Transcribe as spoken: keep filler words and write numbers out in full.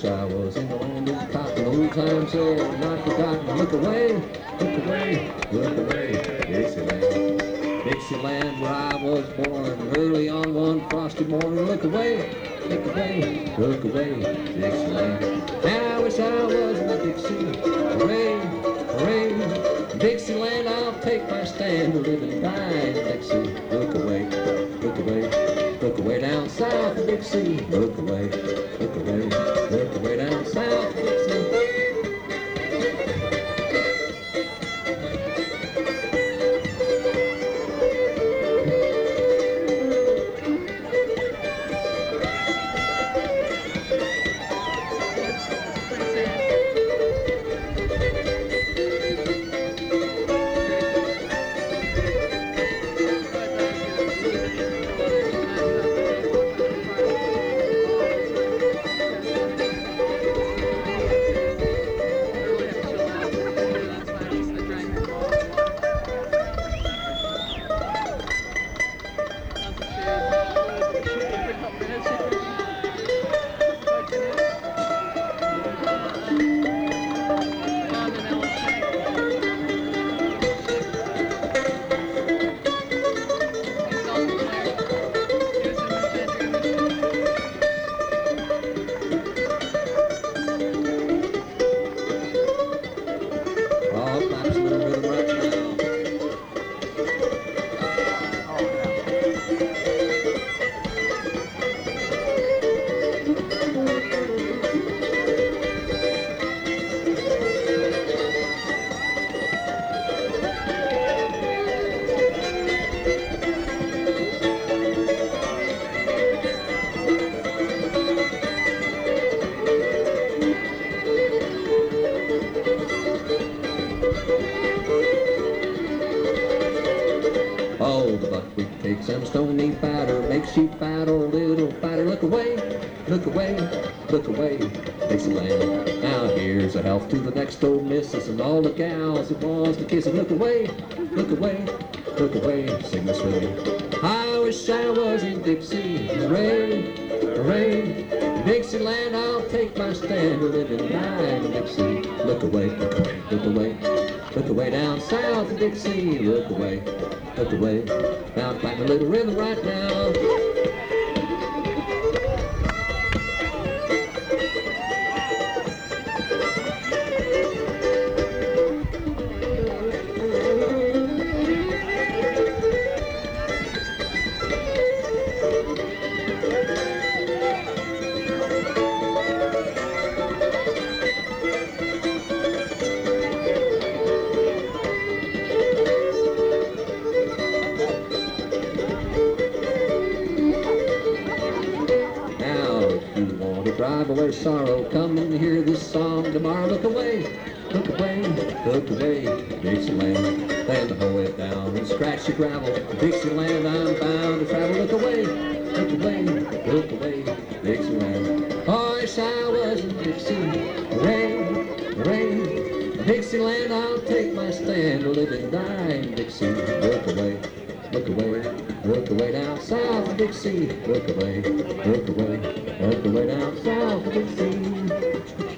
I was in the land of cotton. Old times there, not forgotten. Look away, look away, look away, Dixieland. Dixieland, where I was born, early on one frosty morning. Look away, look away, look away, Dixieland. Now I wish I was in the Dixie. Hooray, hooray, Dixieland, I'll take my stand to live and die in Dixie. Look away, look away, look away down south of Dixie. Look away, look away, look away down south of Dixie. Oh, the buckwheat takes some stony batter, makes you fat or a little fatter. Look away, look away, look away, Dixieland. Now here's a health to the next old missus and all the gals that wants to kiss it. Look away, look away, look away, sing this with me. I wish I was in Dixie. Hooray, hooray, Dixieland, I'll take my stand to live and die in Dixie. Look away, look away, look away, look away down south of Dixie. Look away, look away, now I'm playing a little rhythm right now. Drive away sorrow, come and hear this song tomorrow. Look away, look away, look away, Dixieland. Then to hoe it down and scratch the gravel. Dixieland, I'm bound to travel. Look away, look away, look away, Dixieland. Oh, I wish I was in Dixie. Hooray, hooray, Dixieland, I'll take my stand to live and die in Dixie. Look away, look away, look away down south of Dixie. Look away, look away, look away down south of Dixie.